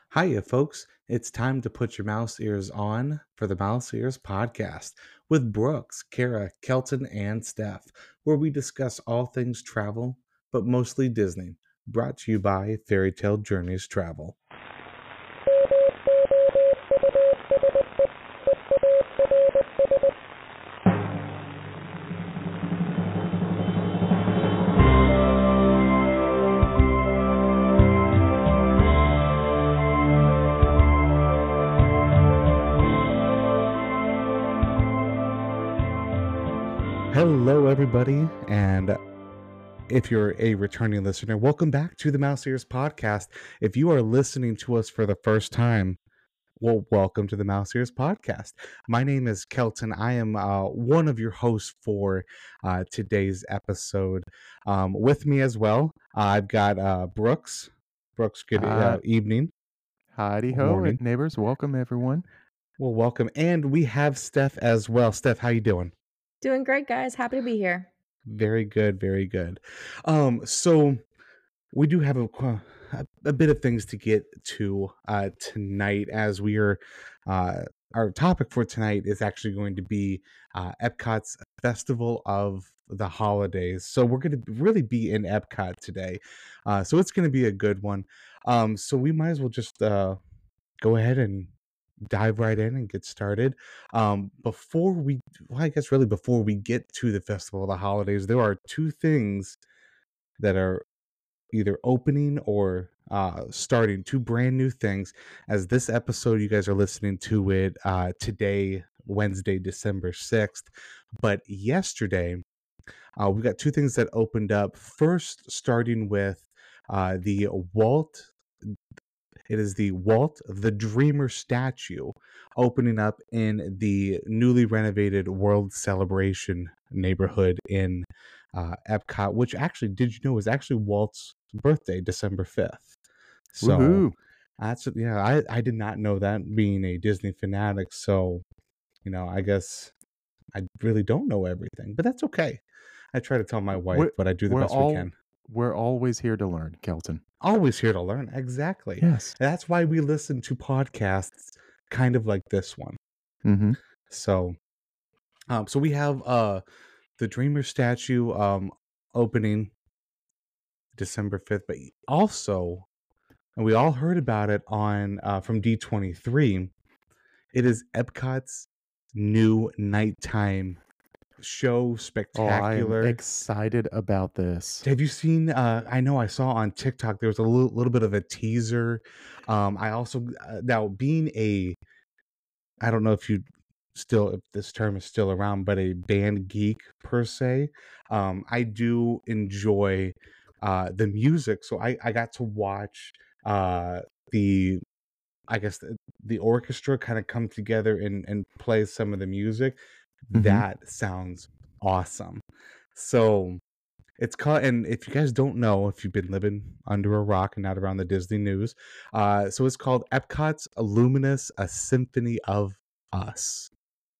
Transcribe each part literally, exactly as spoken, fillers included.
Hiya, folks. It's time to put your mouse ears on for the Mouse Ears podcast with Brooks, Kara, Kelton, and Steph, where we discuss all things travel, but mostly Disney. Brought to you by Fairy Tale Journeys Travel. Hello, everybody, and if you're a returning listener, welcome back to the Mouse Ears podcast. If you are listening to us for the first time, well, welcome to the Mouse Ears podcast. My name is Kelton. I am uh, one of your hosts for uh, today's episode. Um, with me as well, uh, I've got uh, Brooks. Brooks, good Hi, uh, evening, Heidi ho, uh, morning. neighbors. Welcome, everyone. Well, welcome, and we have Steph as well. Steph, how you doing? Doing great, guys. Happy to be here. Very good, very good. Um, so we do have a, qu- a, a bit of things to get to uh, tonight, as we are. Uh, our topic for tonight is actually going to be uh, Epcot's Festival of the Holidays. So we're going to really be in Epcot today. Uh, so it's going to be a good one. Um, so we might as well just uh, go ahead and dive right in and get started. Um, before we, well, I guess really before we get to the Festival of the Holidays, there are two things that are either opening or uh, starting, two brand new things. As this episode, you guys are listening to it uh, today, Wednesday, December sixth. But yesterday, uh, we got two things that opened up. First, starting with uh, the Walt. It is the Walt the Dreamer statue opening up in the newly renovated World Celebration neighborhood in uh, Epcot, which actually, did you know, is actually Walt's birthday, December fifth. So Woohoo! that's, yeah, I, I did not know that, being a Disney fanatic. So, you know, I guess I really don't know everything, but that's okay. I try to tell my wife, We're but I do the we're best we all can. we're always here to learn, Kelton. Always here to learn. Exactly. Yes. That's why we listen to podcasts kind of like this one. Mm-hmm. So, um, so we have uh the Dreamer statue um opening December fifth, but also, and we all heard about it on uh from D twenty-three. It is Epcot's new nighttime show Oh, I am spectacular. excited about this. Have you seen? Uh, I know I saw on TikTok there was a little, little bit of a teaser. Um, I also uh, now being a, I don't know if you still, if this term is still around, but a band geek per se. Um, I do enjoy uh, the music, so I I got to watch uh, the, I guess the, the orchestra kind of come together and and play some of the music. Mm-hmm. That sounds awesome. So. It's called, and if you guys don't know, if you've been living under a rock and not around the Disney news, uh, so it's called Epcot's Illuminous: A Symphony of Us.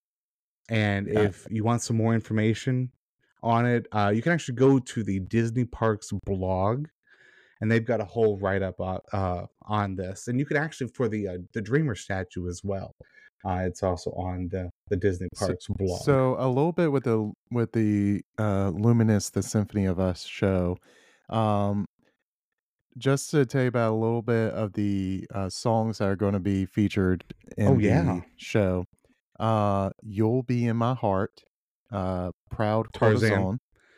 And Uh, if you want some more information on it, uh, you can actually go to the Disney Parks blog, and they've got a whole write up uh, uh, on this. And you can actually, for the uh, the Dreamer statue as well, uh, it's also on the the Disney so, Parks blog. so a little bit with the with the uh, Luminous, the Symphony of Us show. Um, just to tell you about a little bit of the uh, songs that are going to be featured in Oh the yeah, show. Uh, You'll Be in My Heart, uh, Proud Tarzan. Corazon,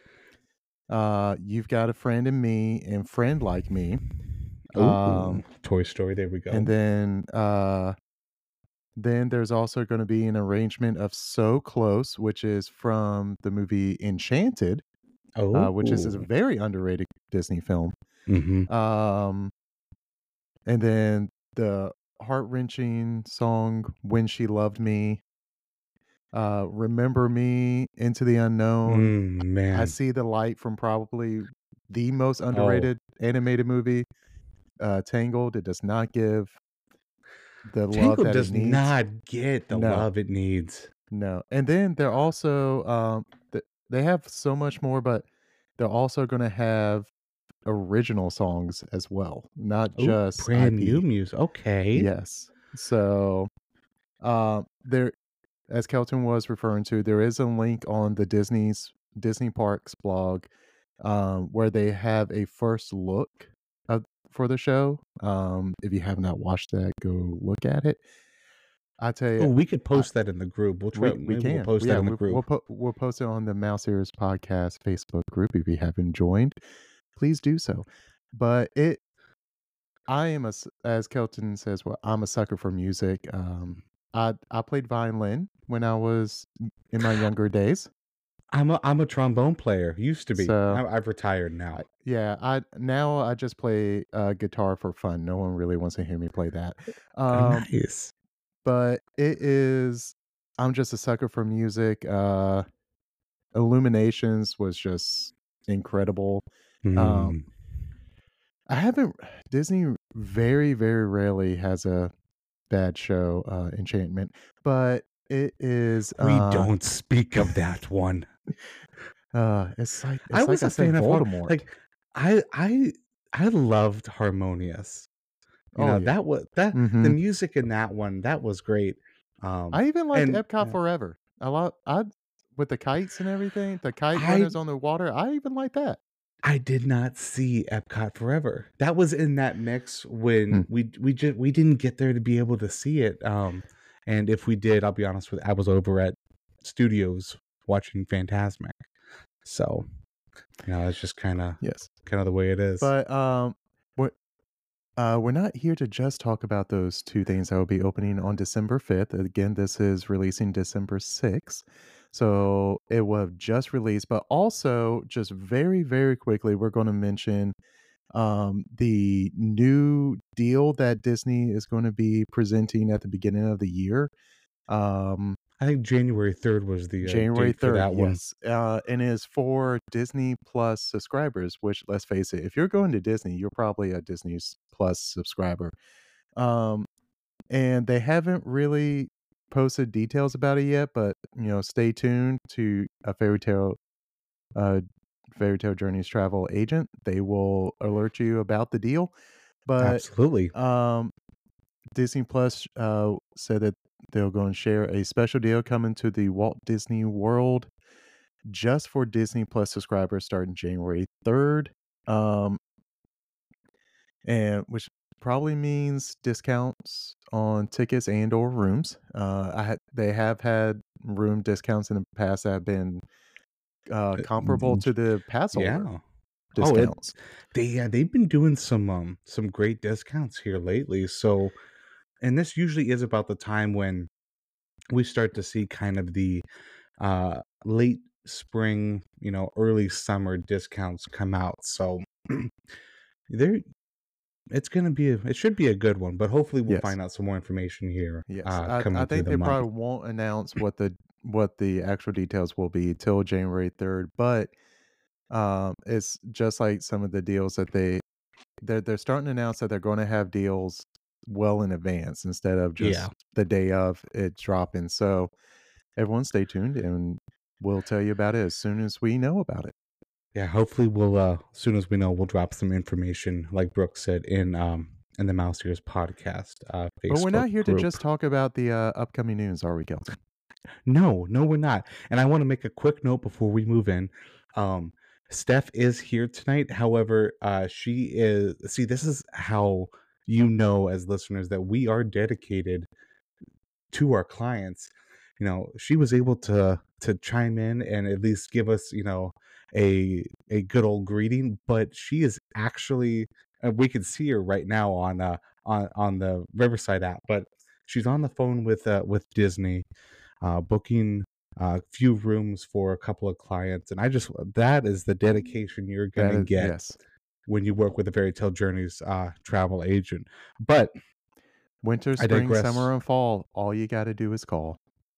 uh, You've Got a Friend in Me, and Friend Like Me. Ooh, Um, Toy Story. There we go. and then uh, then there's also going to be an arrangement of So Close, which is from the movie Enchanted, uh, which is a Oh. very underrated Disney film. Mm-hmm. Um, and then the heart-wrenching song When She Loved Me, uh, Remember Me, Into the Unknown. Mm, I man. See the Light from probably the most Oh, underrated animated movie, uh, Tangled. It does not give the love Tangled that does it needs. not get the No, love it needs. no. And then they're also um, th- they have so much more, but they're also going to have original songs as well, not Oh, just brand new I P. music. Okay. Yes. So, uh, there, as Kelton was referring to, there is a link on the Disney's Disney Parks blog, um, where they have a first look of, for the show. Um, if you have not watched that, go look at it. I tell Oh, you, we could I, post that in the group. We'll try. we we Maybe we'll can, post that yeah, in the we, we'll group. po- we'll post it on the Mouse Ears Podcast Facebook group. If you haven't joined, please do so. But it, I am a, s- as Kelton says, well, I'm a sucker for music. Um, I I played violin when I was in my younger days. I'm a I'm a trombone player. Used to be. So I, I've retired now. I, yeah, I now I just play uh, guitar for fun. No one really wants to hear me play that. Oh, Um, nice. but it is. I'm just a sucker for music. Uh, Illuminations was just incredible. Um, Mm. I haven't Disney very very rarely has a bad show, uh, Enchantment, but it is. We Uh, don't speak of that one. uh, it's like I it's like was I a said, fan of Har- Voldemort. like I I I loved Harmonious. You Oh know, yeah. that was that the hmm music in that one, that was great. Um I even liked and Epcot yeah, Forever a lot. I with the kites and everything, the kite I runners on the water. I even like that. I did not see Epcot Forever. That was in that mix when Hmm. we we just we didn't get there to be able to see it. Um and if we did, I'll be honest with you, I was over at studios watching Phantasmic. So, you know, it's just kind of Yes, kind of the way it is. but um, what uh, we're not here to just talk about those two things that will be opening on December fifth. Again, this is releasing December sixth. So it will have just released, but also just very, very quickly, we're going to mention um, the new deal that Disney is going to be presenting at the beginning of the year. Um, I think January third was the uh, January date for third, that one. yes. Uh, and it is for Disney Plus subscribers, which let's face it, if you're going to Disney, you're probably a Disney s- Plus subscriber. Um, and they haven't really posted details about it yet, but you know, stay tuned to a fairy tale uh fairy tale journeys travel agent. They will alert you about the deal. But Absolutely. um Disney Plus uh said that they'll go and share a special deal coming to the Walt Disney World just for Disney Plus subscribers starting January third. Um, and which probably means discounts on tickets and or rooms. Uh, I had they have had room discounts in the past that have been uh, Uh, comparable to the pass holder Yeah. Oh, it discounts. they yeah, they've been doing some um some great discounts here lately. So, and this usually is about the time when we start to see kind of the uh late spring, you know, early summer discounts come out. So, there it's going to be a, it should be a good one, but hopefully we'll Yes, find out some more information here yes. uh I I coming through think the they month. probably won't announce what the what the actual details will be till January third, but um, it's just like some of the deals that they they're they're starting to announce that they're going to have deals well in advance instead of Yeah. just the day of it dropping. So everyone stay tuned and we'll tell you about it as soon as we know about it. Yeah, hopefully we'll uh as soon as we know we'll drop some information like Brooke said in um in the Mouse Ears podcast uh But we're Facebook not here to group. just talk about the uh, upcoming news, are we, Kelton? No, no we're not. And I want to make a quick note before we move in. Um Steph is here tonight. However, uh she is see this is how you know as listeners that we are dedicated to our clients. You know, she was able to to chime in and at least give us, you know, a a good old greeting, but she is actually uh, we can see her right now on uh on on the Riverside app, but she's on the phone with uh with Disney uh booking a few rooms for a couple of clients, and I just that is the dedication you're going That to is, get yes. when you work with a Fairy Tale Journeys uh travel agent. But Winter, I spring, digress. summer, and fall. All you got to do is call.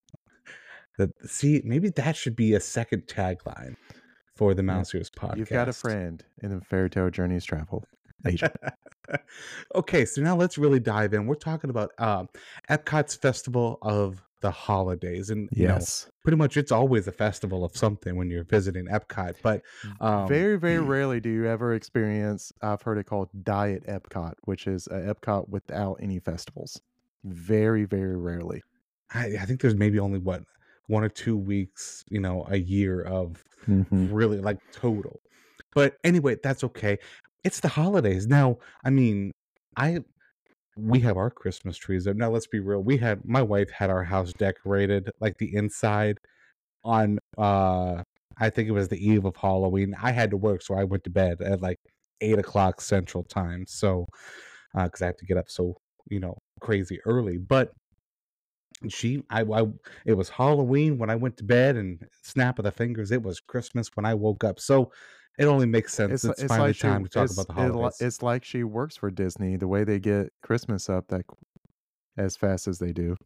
That see, maybe that should be a second tagline for the Yeah. Mouse Ears You've got a podcast. friend in the Fairy Tale Journeys travel agent. Okay, so now let's really dive in. We're talking about um, Epcot's Festival of the holidays, and you know, Yes. pretty much it's always a festival of something when you're visiting Epcot. But V- um, Very, very rarely do you ever experience, I've heard it called Diet Epcot, which is a Epcot without any festivals. Very, very rarely. I, I think there's maybe only what one or two weeks, you know, a year of hmm really like total. But anyway, that's okay. It's the holidays now. I mean, I we have our Christmas trees up. Now, let's be real. We had my wife had our house decorated, like the inside on uh I think it was the eve of Halloween. I had to work, so I went to bed at like eight o'clock central time. So uh because I have to get up so, you know, crazy early. But she I, I it was Halloween when I went to bed, and snap of the fingers, it was Christmas when I woke up. So it only makes sense. It's li- It's it's finally like she time to talk it's about the it, li- holidays. it's like she works for Disney. The way they get Christmas up that qu- as fast as they do.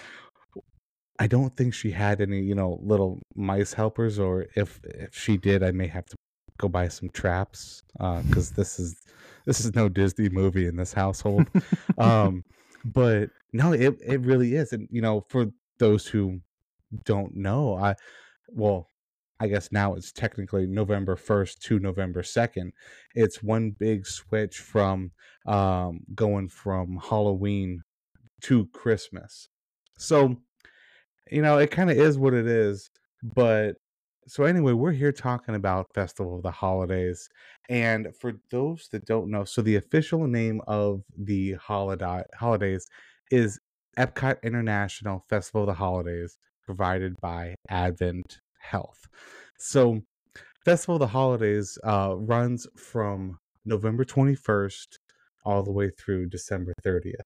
I don't think she had any, you know, little mice helpers, or if if she did, I may have to go buy some traps, uh, because this is this is no Disney movie in this household. Um, but no, it it really is, and you know, for those who don't know, I well, I guess now it's technically November first to November second. It's one big switch from um going from Halloween to Christmas. So you know, it kind of is what it is. But so anyway, we're here talking about Festival of the Holidays. And for those that don't know, so the official name of the holiday holidays is Epcot International Festival of the Holidays, provided by Advent Health. So Festival of the Holidays uh, runs from November twenty-first all the way through December thirtieth.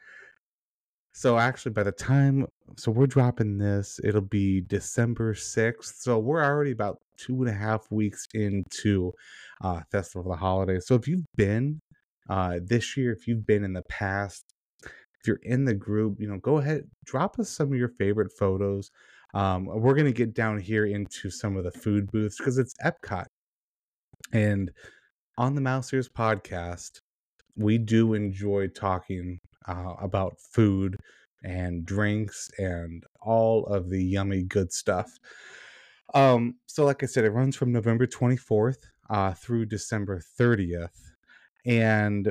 So actually, by the time so we're dropping this, it'll be December sixth. So we're already about two and a half weeks into uh Festival of the Holidays. So if you've been uh this year, if you've been in the past, if you're in the group, you know, go ahead, drop us some of your favorite photos. Um, we're gonna get down here into some of the food booths because it's Epcot. And on the Mouse Ears podcast, we do enjoy talking uh, about food and drinks and all of the yummy good stuff. Um, so, like I said, it runs from November twenty-fourth uh, through December thirtieth. And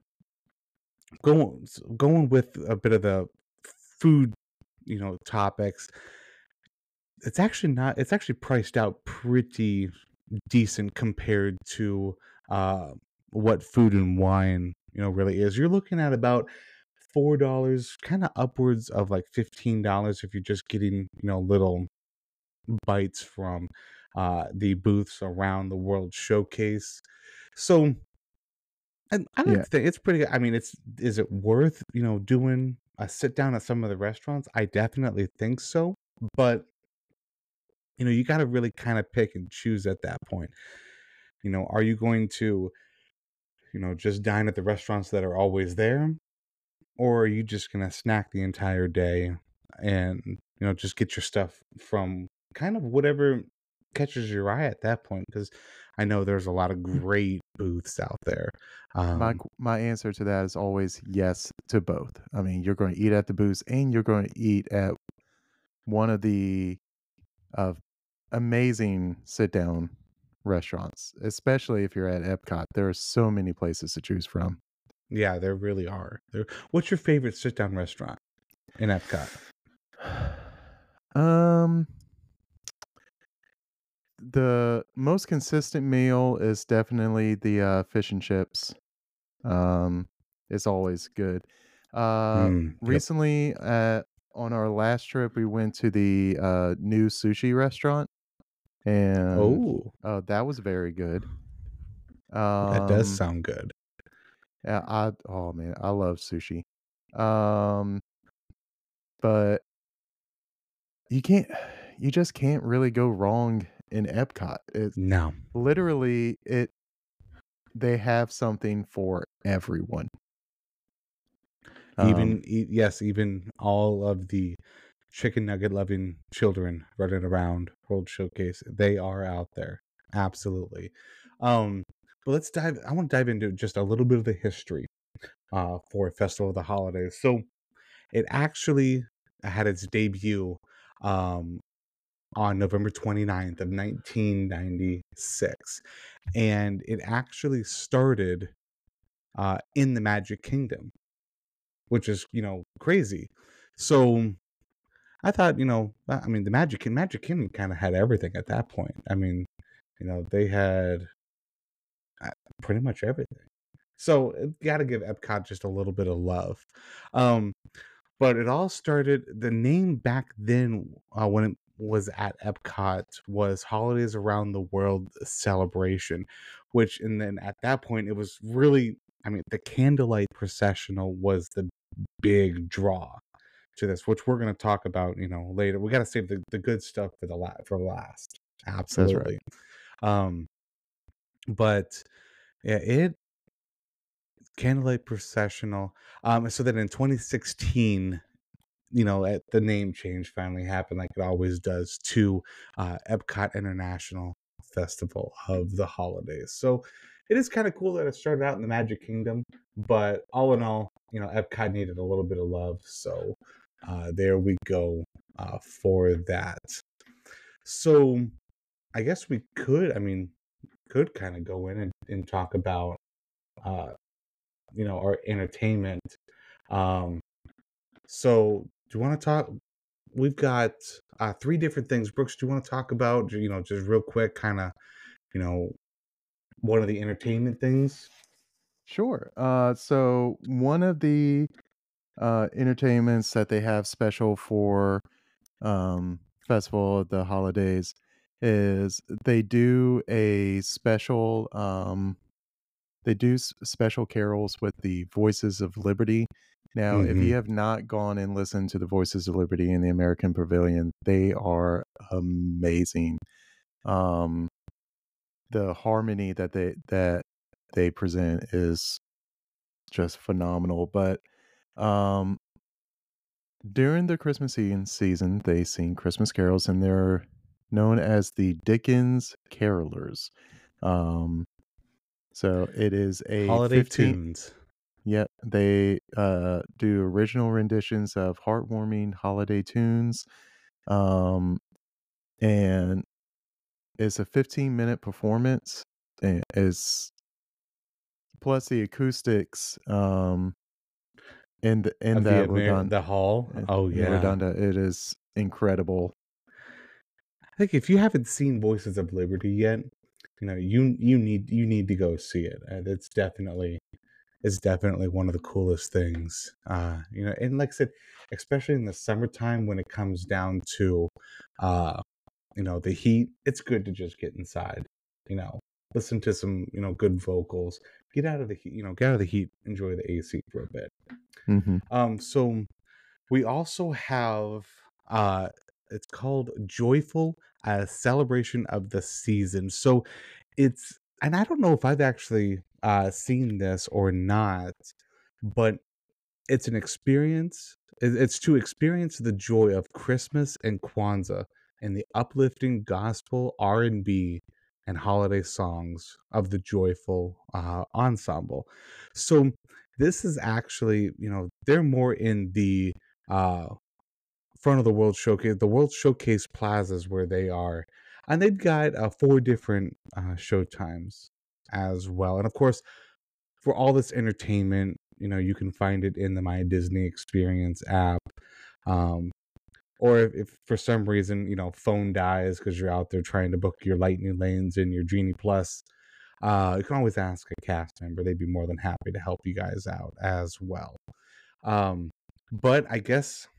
going going with a bit of the food, you know, topics, it's actually not. It's actually priced out pretty decent compared to uh, what food and wine, you know, really is. You're looking at about four dollars, kind of upwards of like fifteen dollars if you're just getting, you know, little bites from uh, the booths around the World Showcase. So, and I like Yeah. to think it's pretty. I mean, it's is it worth, you know, doing a sit down at some of the restaurants? I definitely think so, but you know, you got to really kind of pick and choose at that point. You know, are you going to, you know, just dine at the restaurants that are always there? Or are you just going to snack the entire day and, you know, just get your stuff from kind of whatever catches your eye at that point? Because I know there's a lot of great booths out there. My Um, q- my answer to that is always yes to both. I mean, you're going to eat at the booths and you're going to eat at one of the uh, amazing sit down restaurants, especially if you're at Epcot. There are so many places to choose from. yeah, there really are. There, what's your favorite sit down restaurant in Epcot? um, the most consistent meal is definitely the uh, fish and chips. Um, it's always good. Uh, Mm, yep. recently, uh, on our last trip, we went to the uh, new sushi restaurant, and Oh, uh, that was very good. that does Um, sound good. yeah, I oh man, I love sushi. Um, but you can't, you just can't really go wrong in Epcot. It's No. literally it. They have something for everyone. Um, Even e- yes, even all of the chicken nugget loving children running around World Showcase, they are out there. Absolutely. Um, but let's dive I want to dive into just a little bit of the history uh for Festival of the Holidays. So it actually had its debut um, on November twenty-ninth of nineteen ninety-six, and it actually started uh, in the Magic Kingdom, which is, you know, crazy. So I thought, you know, I I mean, the Magic King Magic Kingdom kinda had everything at that point. I mean, you know, they had, uh, pretty much everything. So, uh, gotta give Epcot just a little bit of love. Um, but it all started the name back then, uh, when it was at Epcot was Holidays Around the World Celebration, which and then at that point, it was really I mean, the candlelight processional was the big draw to this, which we're gonna talk about, you know, later. We gotta save the, the good stuff for the la- for last. That's right. Absolutely. Um, but yeah, it candlelight processional. Um, so then in twenty sixteen, you know, at the name change finally happened, like it always does, to uh, Epcot International Festival of the Holidays. So it is kind of cool that it started out in the Magic Kingdom, but all in all, you know, Epcot needed a little bit of love, so uh, there we go uh, for that. So I guess we could, I mean, could kind of go in and, and talk about, uh, you know, our entertainment. Um, so do you want to talk? We've got uh, three different things. Brooks, do you want to talk about, you know, just real quick, kind of, you know, one of the entertainment things? Sure. Uh, so one of the uh, entertainments that they have special for um, Festival of the Holidays is they do a special um, they do s- special carols with the Voices of Liberty. Now, if Mm-hmm. you have not gone and listened to the Voices of Liberty in the American Pavilion, they are amazing. Um, the harmony that they that they present is just phenomenal. But um, during the Christmas Eve season, they sing Christmas carols, and they're known as the Dickens Carolers. Um, so it is a Holiday fifteen. tunes. Yep, they uh, do original renditions of heartwarming holiday tunes, um, and it's a fifteen minute performance. And is plus the acoustics um, in the in Of the that Amer- redund the hall. in Oh in the yeah. redunda. It is incredible. I think if you haven't seen Voices of Liberty yet, you know, you you need you need to go see it. And it's definitely it's definitely one of the coolest things. Uh, you know, and like I said, especially in the summertime when it comes down to uh, you know, the heat, it's good to just get inside, you know, listen to some, you know, good vocals, get out of the heat, you know, get out of the heat, enjoy the A C for a bit. Hmm. Um, so we also have uh it's called Joyful, a celebration of the season. So it's and I don't know if I've actually uh seen this or not, but it's an experience. it- It's to experience the joy of Christmas and Kwanzaa and the uplifting gospel, R and B, and holiday songs of the Joyful uh, Ensemble. So this is actually, you know, they're more in the uh, front of the World Showcase, the World Showcase plazas where they are, and they've got uh, four different uh, show times as well. And of course, for all this entertainment, you know, you can find it in the My Disney Experience app. Um, or if, if for some reason, you know, phone dies because you're out there trying to book your Lightning Lanes and your Genie Plus, uh, you can always ask a cast member. They'd be more than happy to help you guys out as well. Um, but I guess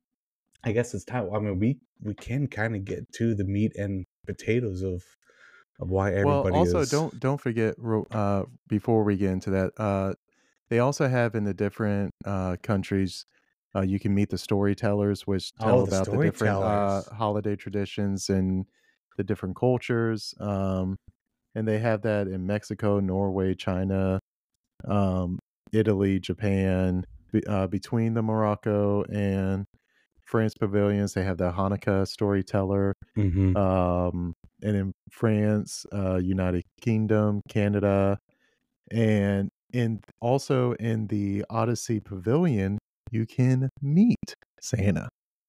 I guess it's time. I mean, we we can kind of get to the meat and potatoes of of why Well, everybody also is. don't don't forget ro- uh, before we get into that, uh, they also have in the different uh, countries, uh, you can meet the storytellers, which Oh, tell the about the different uh, storytellers. holiday traditions and the different cultures. Um, and they have that in Mexico, Norway, China, um, Italy, Japan. Be- Uh, between the Morocco and France pavilions, they have the Hanukkah storyteller. Mm-hmm. Um, and in France, uh, United Kingdom, Canada, and in also in the Odyssey Pavilion, you can meet Santa.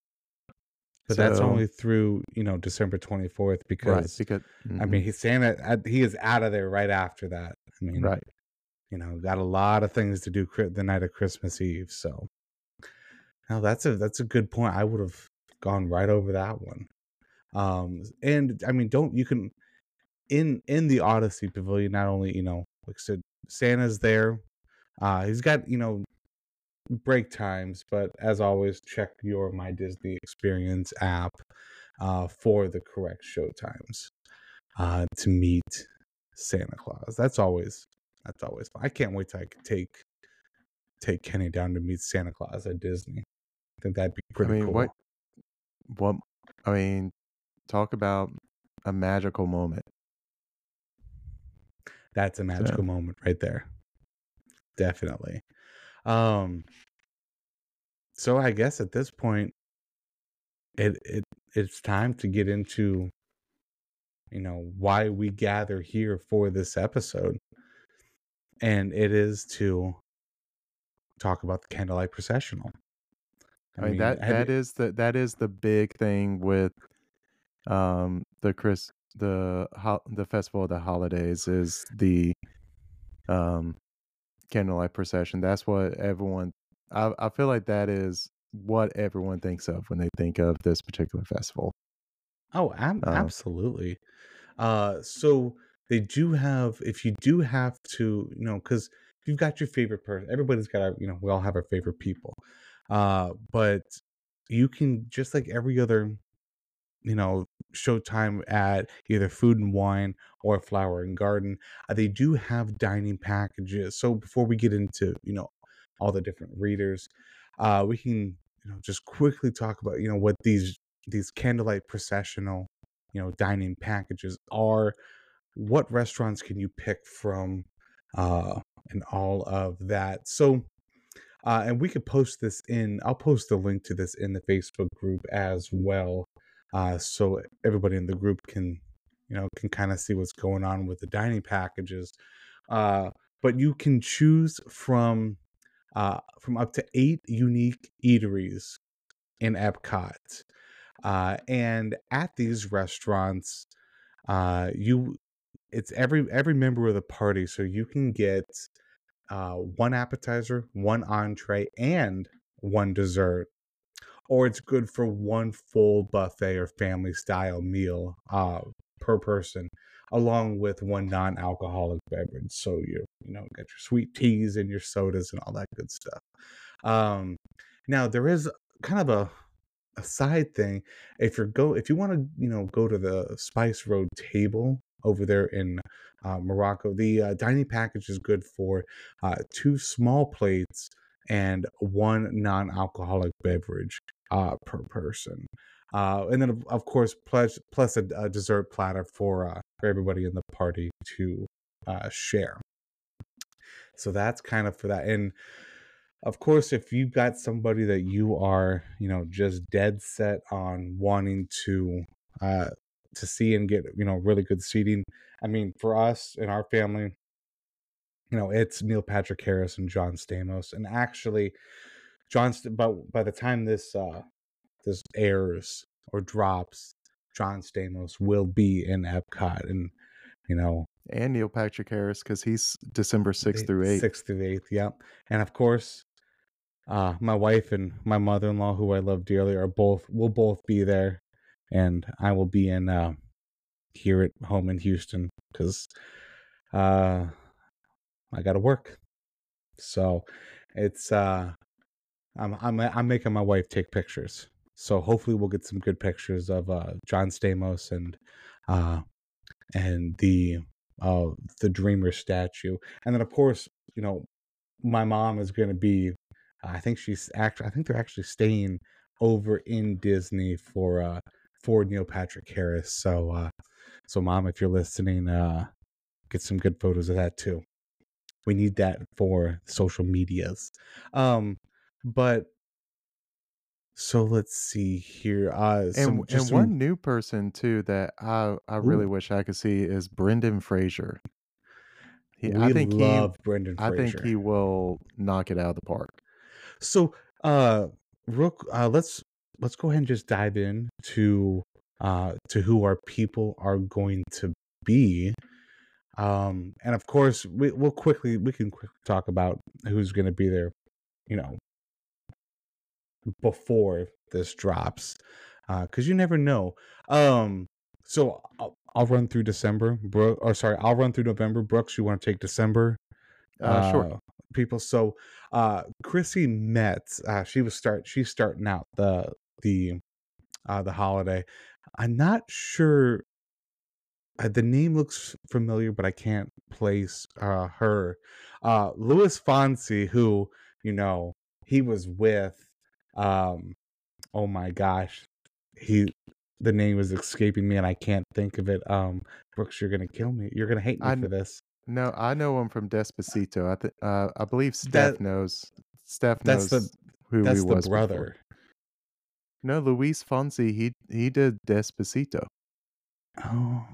But that's So only through, you know, December twenty-fourth right, because because I mhm, mean, he's Santa uh, he is out of there right after that. I mean, right. you know, got a lot of things to do cri- the night of Christmas Eve. So, now that's a that's a good point. I would have gone right over that one. Um, and I mean, don't you can in in the Odyssey Pavilion, not only, you know, like I said, Santa's there. Uh, he's got, you know, break times, but as always, check your My Disney Experience app uh, for the correct show times uh, to meet Santa Claus. That's always that's always fun. I can't wait till I can take take Kenny down to meet Santa Claus at Disney. I think that'd be I pretty mean, what cool. what I mean, talk about a magical moment. That's a So, magical moment right there. Definitely. Um, so I guess at this point, it it it's time to get into, you know, why we gather here for this episode, and it is to talk about the candlelight processional. I I mean, mean, that have you, that is the that is the big thing with um the Chris the ho- the festival of the holidays is the um candlelight procession. That's what everyone I I feel like that is what everyone thinks of when they think of this particular festival. oh, ab- Um, absolutely. Uh, so they do have, if you do have to, you know, because you've got your favorite person, everybody's got, our, you know, we all have our favorite people. Uh, but you can, just like every other, you know, showtime at either Food and Wine or Flower and Garden, uh, they do have dining packages. So before we get into, you know, all the different readers, uh, we can, you know, just quickly talk about, you know, what these these candlelight processional, you know, dining packages are. What restaurants can you pick from, uh, and all of that. So uh, and we could post this in, I'll post a link to this in the Facebook group as well. Uh, so everybody in the group can, you know, can kind of see what's going on with the dining packages. Uh, but you can choose from uh, from up to eight unique eateries in Epcot. Uh, and at these restaurants, uh, you it's every every member of the party, so you can get uh, one appetizer, one entree, and one dessert. Or it's good for one full buffet or family style meal uh, per person, along with one non alcoholic beverage. So you you know got your sweet teas and your sodas and all that good stuff. Um, now there is kind of a a side thing. If you're go if you want to, you know, go to the Spice Road table over there in uh, Morocco, the uh, dining package is good for uh, two small plates and one non-alcoholic beverage uh, per person. Uh, and then, of, of course, plus, plus a, a dessert platter for uh, for everybody in the party to uh, share. So that's kind of for that. And of course, if you've got somebody that you are, you know, just dead set on wanting to uh to see and get, you know, really good seating. I mean, for us in our family, you know, it's Neil Patrick Harris and John Stamos. And actually, John St- but by the time this uh this airs or drops, John Stamos will be in Epcot, and you know, and Neil Patrick Harris because he's December sixth the through eighth. sixth through eighth, yep. And of course, Uh, my wife and my mother-in-law, who I love dearly, are both will both be there, and I will be in uh, here at home in Houston because uh, I got to work. So it's uh, I'm I'm I'm making my wife take pictures. So hopefully we'll get some good pictures of uh, John Stamos and uh, and the uh, the Dreamer statue, and then of course, you know, my mom is going to be, I think she's actually, I think they're actually staying over in Disney for uh for Neil Patrick Harris. So uh so mom, if you're listening, uh get some good photos of that too. We need that for social medias. Um but so let's see here. Uh And some just and some one new person too that I I really ooh, wish I could see is Brendan Fraser. He I we think he love Brendan I think Fraser. he will knock it out of the park. So uh real uh let's let's go ahead and just dive in to uh to who our people are going to be. Um, and of course, we, we'll quickly we can quickly talk about who's going to be there, you know, before this drops, because you never know. Um, so I'll, I'll run through December, bro. Or sorry, I'll run through November. Brooks, you want to take December? Uh, sure. Uh, people. So, uh, Chrissy Metz, uh, she was start. She's starting out the the uh the holiday. I'm not sure. Uh, the name looks familiar, but I can't place uh her. Uh, Louis Fonsi, who you know he was with. Um, oh my gosh, he the name is escaping me and I can't think of it. Um, Brooks, you're gonna kill me. You're gonna hate me I for kn- this. no, I know him from Despacito. I th- uh, I believe That Steph knows. Steph that's the knows who he that's the was before. brother. No, Luis Fonsi. He he did Despacito. Oh.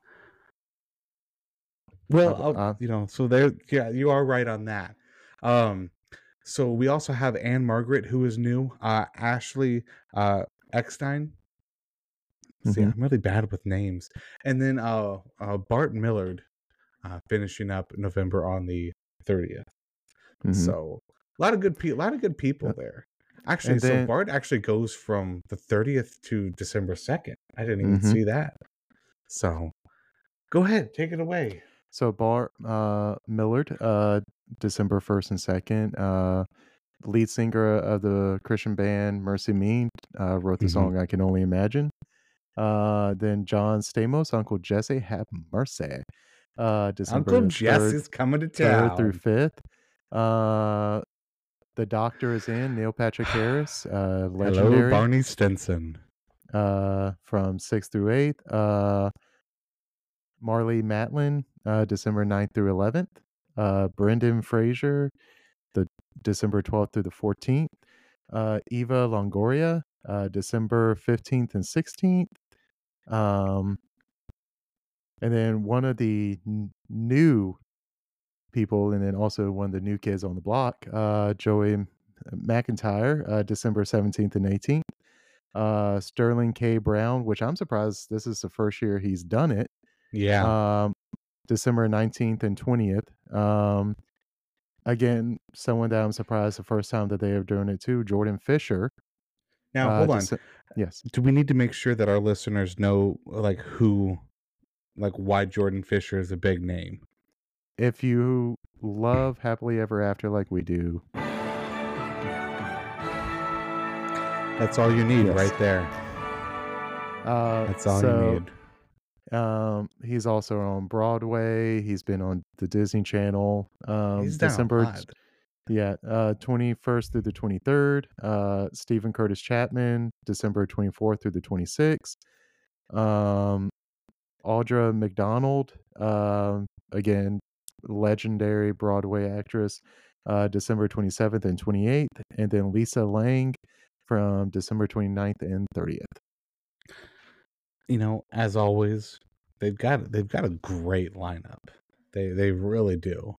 I, Well, b- I'll, I, you know, so there, yeah, you are right on that. Um, so we also have Anne Margaret, who is new. Uh, Ashley uh, Eckstein. See, mhm, I'm really bad with names. And then uh, uh, Bart Millard, uh, finishing up November on the thirtieth. mhm. So a lot of good people, a lot of good Uh, people there. Actually, And so then, Bart actually goes from the thirtieth to December second. I didn't even mhm. see that. So go ahead, take it away. So Bart uh, Millard, uh, December first and second, uh, lead singer of the Christian band Mercy Me, uh, wrote the Hmm. song "I Can Only Imagine." Uh, then John Stamos, Uncle Jesse, have mercy. Uh, Uncle December third, Jesse's coming to third through town. fifth. Uh, the Doctor is in Neil Patrick Harris, uh, Hello, legendary. Barney Stinson. Uh, from sixth through eighth. Uh, Marley Matlin, uh, December ninth through eleventh. Uh, Brendan Fraser, the December twelfth through the fourteenth. Uh, Eva Longoria, uh, December fifteenth and sixteenth. Um, and then one of the n- new people, and then also one of the new kids on the block, uh, Joey M- McIntyre, uh, December seventeenth and eighteenth. Uh, Sterling K. Brown, which I'm surprised this is the first year he's done it. Yeah. Um, December nineteenth and twentieth. Um, again, someone that I'm surprised the first time that they are doing it too, Jordan Fisher. Now, Uh, hold on. Dece- yes. Do we need to make sure that our listeners know, like, who, like, why Jordan Fisher is a big name? If you love Happily Ever After like we do, That's all you need yes. right there. Uh, That's all so, you need. Um, he's also on Broadway. He's been on the Disney Channel. Um, He's done a December, lot. yeah, uh, twenty-first through the twenty-third. Uh, Stephen Curtis Chapman, December twenty-fourth through the twenty-sixth. Um, Audra McDonald, um, again, legendary Broadway actress, uh, December twenty-seventh and twenty-eighth. And then Lisa Lang from December twenty-ninth and thirtieth. You know, as always, they've got they've got a great lineup. They they really do.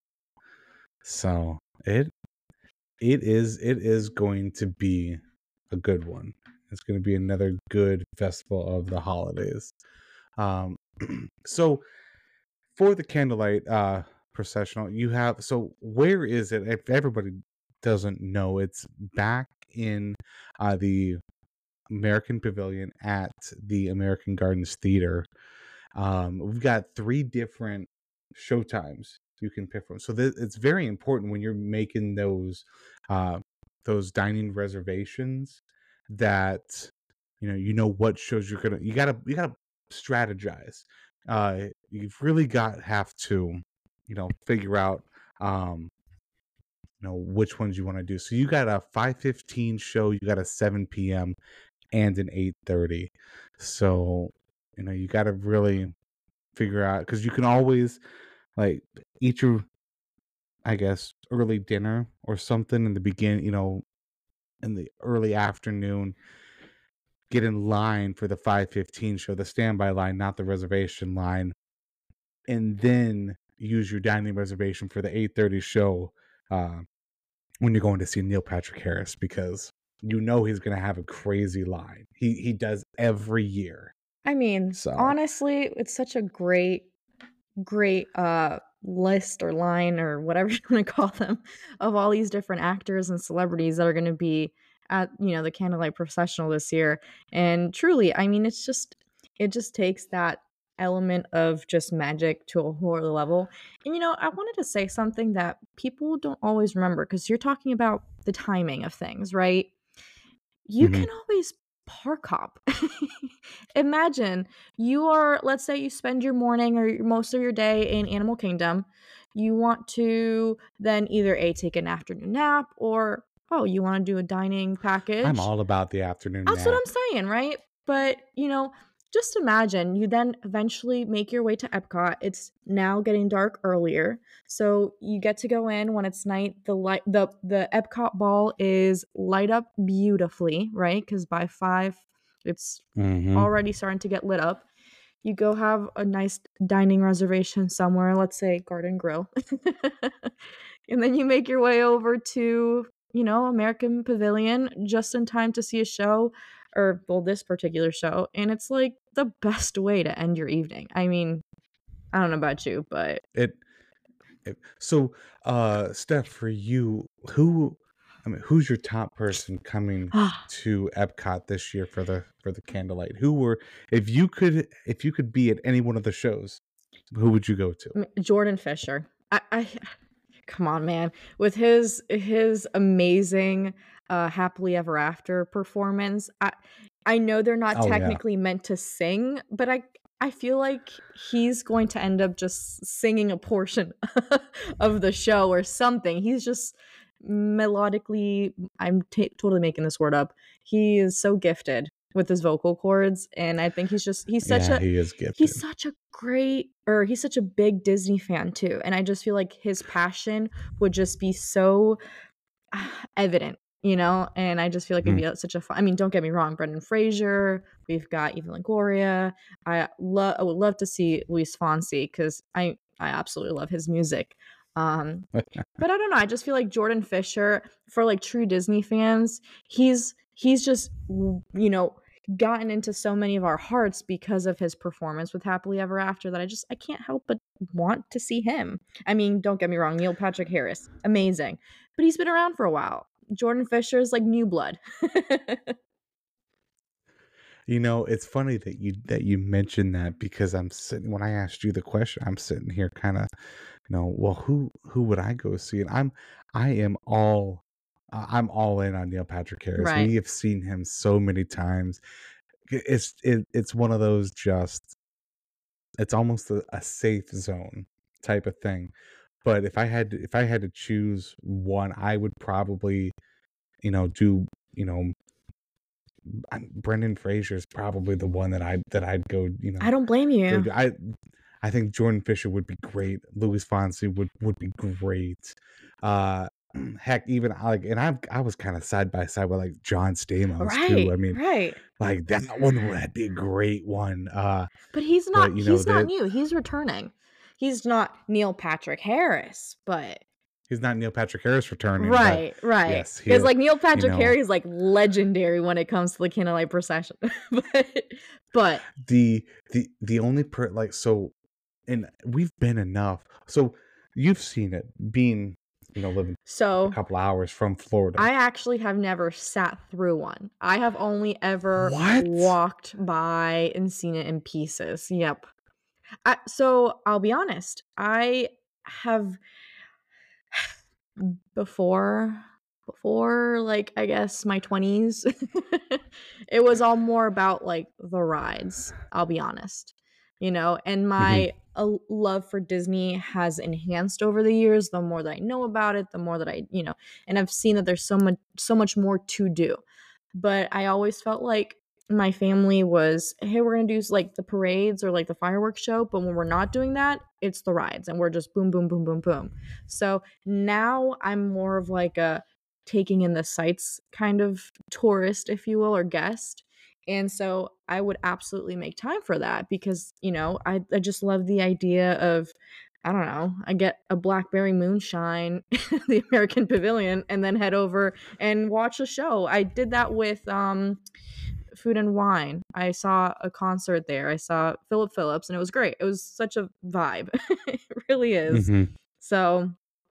So it it is it is going to be a good one. It's going to be another good festival of the holidays. Um, so for the candlelight uh processional, you have so where is it? If everybody doesn't know, it's back in uh the American Pavilion at the American Gardens Theater. Um, we've got three different show times you can pick from. So th- it's very important when you're making those uh, those dining reservations that you know you know what shows you're gonna. You gotta you gotta strategize. Uh, you've really got have to you know figure out um, you know which ones you want to do. So you got a five fifteen show, you got a seven p.m and an eight thirty. So, you know, you got to really figure out because you can always like eat your, I guess, early dinner or something in the beginning, you know, in the early afternoon, get in line for the five fifteen show, the standby line, not the reservation line, and then use your dining reservation for the eight thirty show uh, when you're going to see Neil Patrick Harris because you know he's gonna have a crazy line. He he does every year. I mean, So honestly, it's such a great, great uh list or line or whatever you want to call them of all these different actors and celebrities that are going to be at, you know, the Candlelight Processional this year. And truly, I mean, it's just it just takes that element of just magic to a whole other level. And you know, I wanted to say something that people don't always remember because you're talking about the timing of things, right? You mhm. can always park hop. Imagine you are, let's say you spend your morning or most of your day in Animal Kingdom. You want to then either A, take an afternoon nap or, oh, you want to do a dining I'm package. all about the afternoon That's what nap. I'm saying, right? But, you know, just imagine you then eventually make your way to Epcot. It's now getting dark earlier. So you get to go in when it's night. The light the the Epcot ball is light up beautifully, right? Cuz by five it's Mhm. already starting to get lit up. You go have a nice dining reservation somewhere, let's say Garden Grill. And then you make your way over to, you know, American Pavilion just in time to see a show or, well, this particular show. And it's like the best way to end your evening. I mean, I don't know about you, but It it so, uh, Steph, for you, who I mean, who's your top person coming to Epcot this year for the for the Candlelight? Who were if you could if you could be at any one of the shows, who would you go to? M- Jordan Fisher. I, I come on, man. With his his amazing uh Happily Ever After performance. I I know they're not Oh, yeah. technically meant to sing, but I I feel like he's going to end up just singing a portion of the show or something. He's just melodically I'm ta totally making this word up. He is so gifted with his vocal cords and I think he's just he's such Yeah, a he is he's gifted. such a great or he's such a big Disney fan too, and I just feel like his passion would just be so ah, evident, you know? And I just feel like it'd Mhm. be a- such a fun I mean, don't get me wrong, Brendan Fraser, we've got Eva Longoria. I love I would love to see Luis Fonsi because I I absolutely love his music. Um, but I don't know, I just feel like Jordan Fisher, for, like, true Disney fans, he's he's just, w you know, gotten into so many of our hearts because of his performance with Happily Ever After that I just I can't help but want to see him. I mean, don't get me wrong, Neil Patrick Harris, amazing, but he's been around for a while. Jordan Fisher is like new blood. You know, it's funny that you that you mentioned that because I'm sitting when I asked you the question, I'm sitting here kinda, you know, well, who who would I go see? And I'm I am all I I'm all in on Neil Patrick Harris. Right. We have seen him so many times. I it's it it's one of those just it's almost a, a safe zone type of thing. But if I had to, if I had to choose one, I would probably, you know, do, you know, I'm, Brendan Fraser is probably the one that I that I'd go, you I know, don't blame go you. do. I I think Jordan Fisher would be great. Louis Fonsi would would be great. Uh heck, even I like and I I was kind of side by side with like John Stamos too. Right, I mean, right. like that one would be a great one. Uh But he's not but you know he's not that new, he's returning. He's not Neil Patrick Harris, but he's not Neil Patrick Harris returning, but right, right. yes, he Because is, like Neil you Patrick know, Harris is like legendary when it comes to the Candlelight Procession. but but the the the only per like so and we've been enough. So you've seen it being, you know, living a so couple hours from Florida. I actually have never sat through one. I have only ever What? walked by and seen it in pieces. Yep. I, so I'll be honest. I have before before like I guess my twenties it was all more about like the rides, I'll be honest. You know, and Mhm. my uh, love for Disney has enhanced over the years the more that I know about it, the more that I, you know, and I've seen that there's so much so much more to do. But I always felt like my family was, hey, we're gonna do like the parades or like the fireworks show, but when we're not doing that, it's the rides and we're just boom, boom, boom, boom, boom. So now I'm more of like a taking in the sights kind of tourist, if you will, or guest. And so I would absolutely make time for that because, you know, I, I just love the idea of I don't know, I get a blackberry moonshine at the American Pavilion and then head over and watch a show. I did that with um Food and Wine. I saw a concert there. I saw Philip Phillips and it was great. It was such a vibe. It really is. hmm So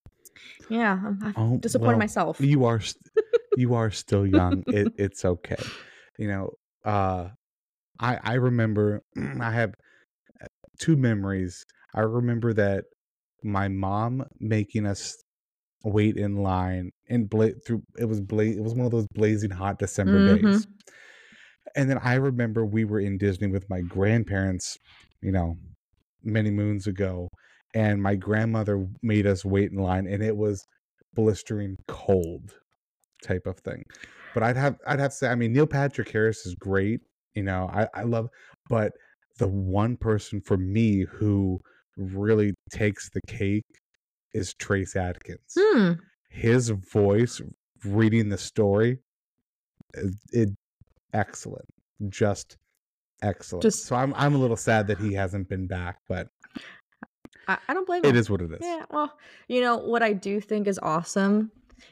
yeah, I'm, I'm Oh disappointed well, myself. you are st- you are still young. It it's okay. You know, uh, I I remember I have two memories. I remember that my mom making us wait in line and bla- through it was bla- it was one of those blazing hot December days. Mm-hmm. And then I remember we were in Disney with my grandparents, you know, many moons ago, and my grandmother made us wait in line, and it was blistering cold type of thing. But I'd have I'd have to say, I mean, Neil Patrick Harris is great, you know, I, I love, but the one person for me who really takes the cake is Trace Adkins. Hmm. His voice reading the story, it, it excellent, just excellent. Just So I'm I'm a little sad that he hasn't been back, but I, I don't blame it him. is what it is. Yeah, well, you know what I do think is awesome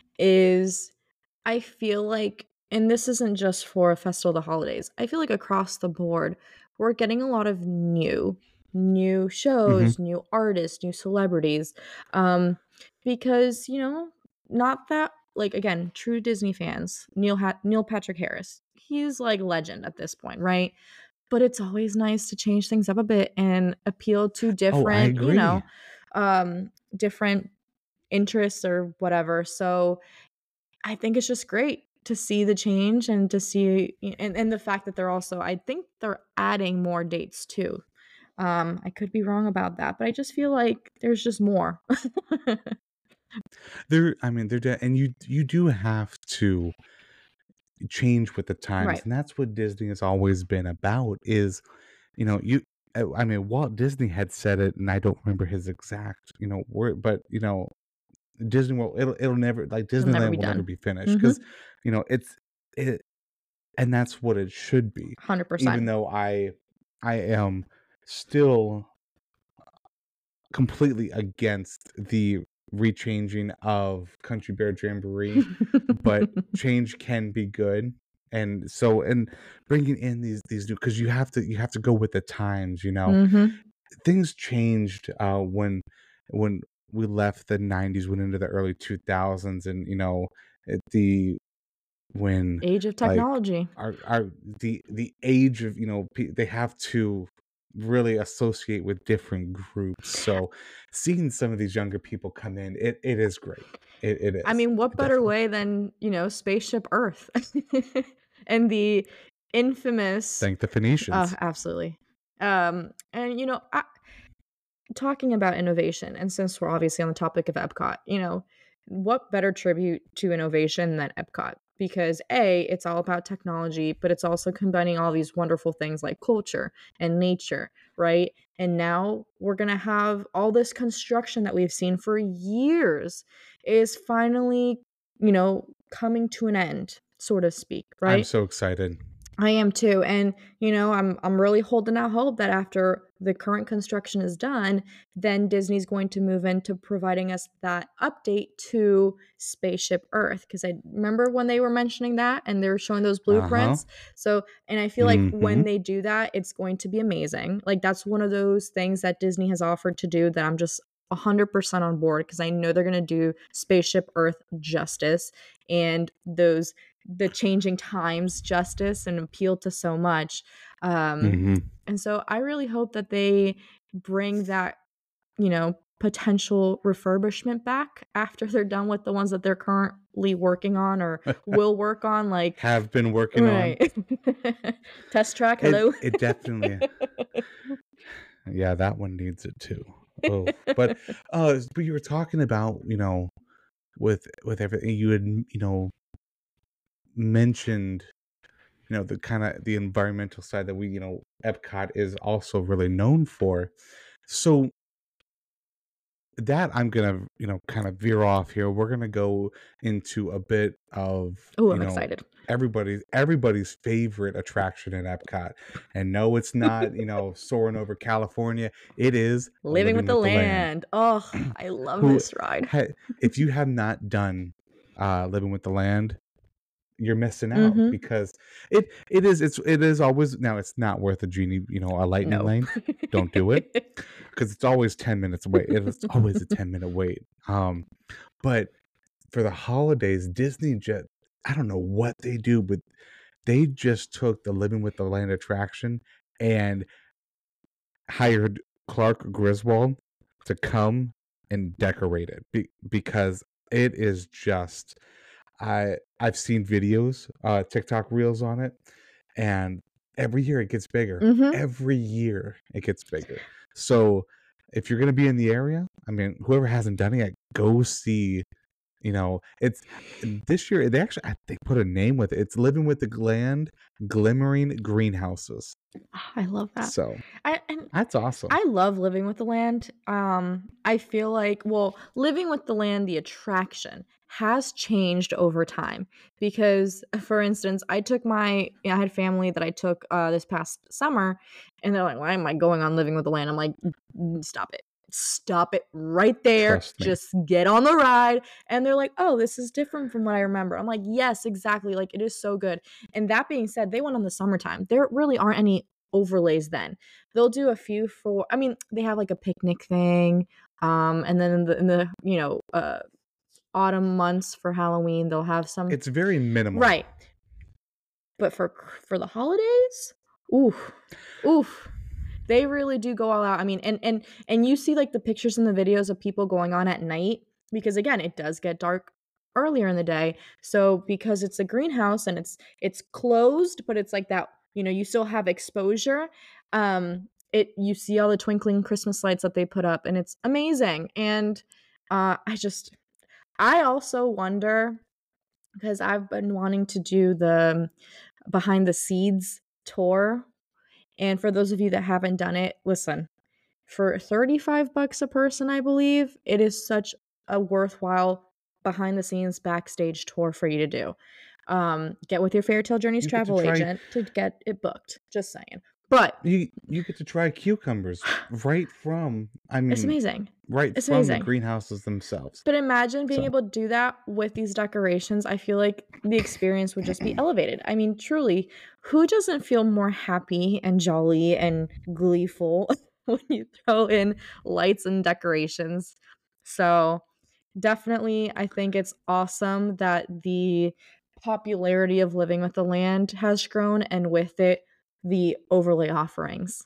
is I feel like, and this isn't just for Festival of the Holidays, I feel like across the board, we're getting a lot of new, new hmm shows, new artists, new celebrities. Um, because, you know, not that, like, again, true Disney fans, Neil, ha- Neil Patrick Harris, he's like legend at this point, right? But it's always nice to change things up a bit and appeal to Oh, I different, you know, agree. um, different interests or whatever. So, I think it's just great to see the change and to see and, and the fact that they're also I think they're adding more dates too. Um, I could be wrong about that, but I just feel like there's just more. There, I mean, they're de- and you you do have to change with the times, Right. and that's what Disney has always been about. Is you know you. uh, I mean, Walt Disney had said it, and I don't remember his exact, you know, word, but you know, Disney will it'll it'll never like It'll never Disneyland be will never done. be finished Mhm. because you know it's it, and that's what it should be. one hundred Even percent. though I I am still completely against the rechanging of Country Bear Jamboree, but change can be good. And so, and bringing in these these new, because you have to you have to go with the times. You know, Mhm. things changed uh, when when we left the nineties, went into the early two thousands, and you know, at the when Age of like technology. our our the the age of you know pe- they have to really associate with different groups, so seeing some of these younger people come in, it it is great. It, it I is mean, what better definitely. way than, you know, Spaceship Earth and the infamous Thank the uh Phoenicians. absolutely. Um and you know, I, talking about innovation, and since we're obviously on the topic of Epcot, you know, what better tribute to innovation than Epcot? Because A, it's all about technology, but it's also combining all these wonderful things like culture and nature, right? And now we're going to have all this construction that we've seen for years is finally, you know, coming to an end, so to speak, I'm right? so excited. I am too. And you know, I'm I'm really holding out hope that after the current construction is done, then Disney's going to move into providing us that update to Spaceship Earth. Because I remember when they were mentioning that and they were showing those Uh-huh. blueprints. So, and I feel like Mm-hmm. when they do that, it's going to be amazing. Like that's one of those things that Disney has offered to do that I'm just one hundred percent on board because I know they're going to do Spaceship Earth justice and those the changing times justice and appeal to so much. Um, Mm-hmm. and so I really hope that they bring that, you know, potential refurbishment back after they're done with the ones that they're currently working on or will work on. Like, Have been working on. right. Test track, It hello. it definitely, yeah, that one needs it too. Oh, but uh but you were talking about, you know, with with everything you had, you know, mentioned, you know, the kind of the environmental side that we, you know, Epcot is also really known for. So that I'm gonna, you know, kind of veer off here. We're gonna go into a bit of, Oh, you I'm know, excited. everybody's everybody's favorite attraction in Epcot. And no, it's not, you know, soaring over California. It is Living with Living the with the Land. Land. Oh, I love Who, this ride. ha, if you have not done uh, Living with the Land, you're missing out Mm-hmm. because it it is it's it is always now it's not worth a genie, you know, a lightning No. lane. Don't do it because it's always ten minutes away. It is always a ten minute wait. Um, but for the holidays, Disney just I don't know what they do, but they just took the Living with the Land attraction and hired Clark Griswold to come and decorate it be, because it is just I I've seen videos, uh, TikTok reels on it, and every year it gets bigger. Mm-hmm. Every year it gets bigger. So if you're gonna be in the area, I mean, whoever hasn't done it yet, go see. You know, it's this year. They actually, I think, put a name with it. It's Living with the Land, Glimmering Greenhouses. I love that. So I and that's awesome. I love Living with the Land. Um, I feel like, well, Living with the Land, the attraction has changed over time because, for instance, I took my, you know, I had family that I took uh, this past summer, and they're like, "Why am I going on Living with the Land?" I'm like, "Mm, "Stop it." Stop it right there. Trust me. Just get on the ride. And they're like, "Oh, this is different from what I remember." I'm like, "Yes, exactly. Like, it is so good." And that being said, they went on the summertime. There really aren't any overlays then. They'll do a few for, I mean, they have like a picnic thing. Um, and then in the, in the you know, uh, autumn months for Halloween, they'll have some. It's very minimal. Right. But for for the holidays, oof, oof. They really do go all out. I mean, and and and you see like the pictures and the videos of people going on at night because again, it does get dark earlier in the day. So because it's a greenhouse and it's it's closed, but it's like that, you know, you still have exposure. Um, it you see all the twinkling Christmas lights that they put up, and it's amazing. And uh, I just I also wonder because I've been wanting to do the behind the seeds tour. And for those of you that haven't done it, listen, for thirty-five bucks a person, I believe, it is such a worthwhile behind the scenes backstage tour for you to do. Um, get with your Fairy Tale Journeys You get to travel try- agent to get it booked. Just saying. But You you get to try cucumbers right from I mean it's amazing. right It's from amazing. the greenhouses themselves. But imagine being So- able to do that with these decorations. I feel like the experience would just be elevated. I mean, truly, who doesn't feel more happy and jolly and gleeful when you throw in lights and decorations? So, definitely, I think it's awesome that the popularity of Living with the Land has grown, and with it, the overlay offerings.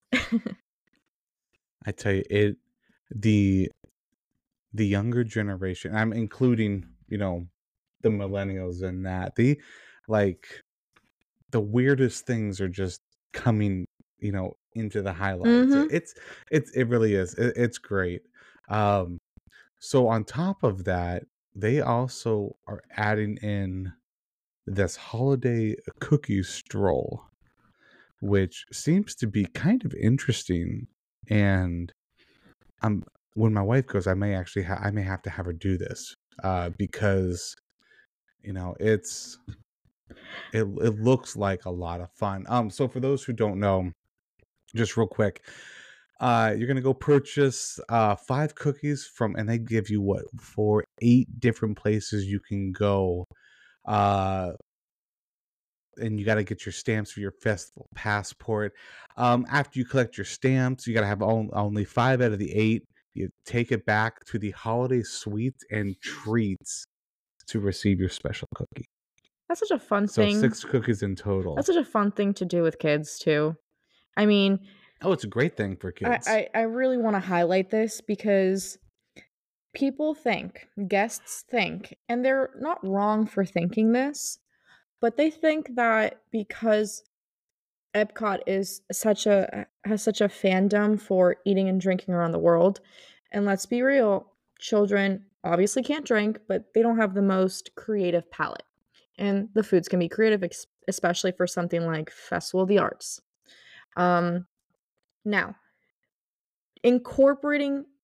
I tell you, it the the younger generation, I'm including, you know, the millennials in that. The like the weirdest things are just coming, you know, into the highlights. Mhm. It's it's it really is. It, it's great. Um so on top of that, they also are adding in this holiday cookie stroll, which seems to be kind of interesting. And I'm when my wife goes, I may actually ha- I may have to have her do this uh, because you know it's it it looks like a lot of fun. Um, so for those who don't know, just real quick, uh, you're gonna go purchase uh five cookies from, and they give you what for eight different places you can go. Uh, and you got to get your stamps for your festival passport. Um, after you collect your stamps, you got to have on- only five out of the eight. You take it back to the holiday sweets and treats to receive your special cookie. That's such a fun So thing. six cookies in total. That's such a fun thing to do with kids too. I mean, Oh, it's a great thing for I, kids. I, I really want to highlight this because people think, guests think, and they're not wrong for thinking this, but they think that because Epcot is such a has such a fandom for eating and drinking around the world, and let's be real, children obviously can't drink, but they don't have the most creative palate. And the foods can be creative, ex- especially for something like Festival of the Arts. Um, now, incorporating